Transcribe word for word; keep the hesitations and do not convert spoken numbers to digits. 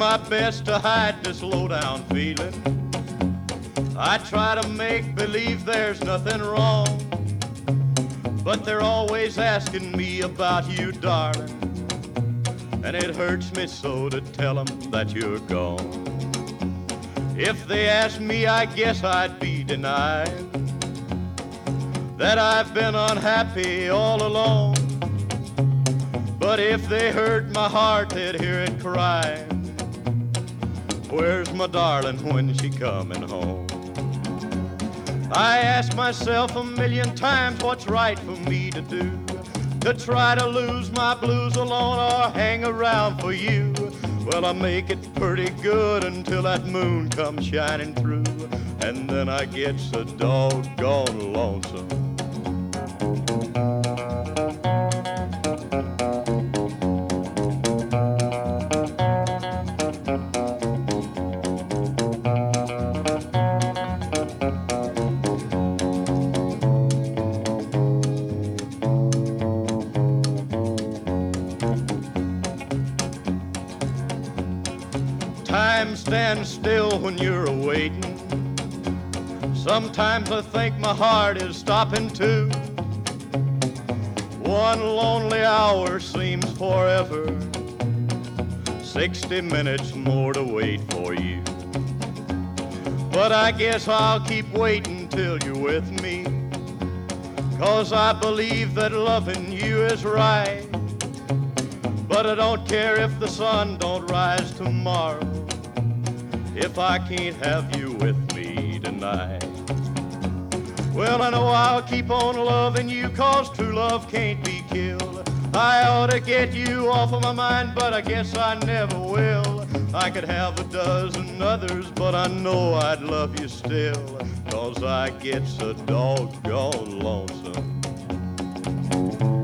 my best to hide this low-down feeling. I try to make believe there's nothing wrong, but they're always asking me about you, darling, and it hurts me so to tell them that you're gone. If they asked me, I guess I'd be denied that I've been unhappy all along. But if they heard my heart, they'd hear it crying, where's my darling when she coming home? I ask myself a million times what's right for me to do, to try to lose my blues alone or hang around for you. Well, I make it pretty good until that moon comes shining through, and then I get so doggone lonesome. Time stands still when you're awaiting. Sometimes I think my heart is stopping too. One lonely hour seems forever, sixty minutes more to wait for you. But I guess I'll keep waiting till you're with me, 'cause I believe that loving you is right. But I don't care if the sun don't rise tomorrow, if I can't have you with me tonight. Well, I know I'll keep on loving you, 'cause true love can't be killed. I ought to get you off of my mind, but I guess I never will. I could have a dozen others, but I know I'd love you still, 'cause I get so doggone lonesome.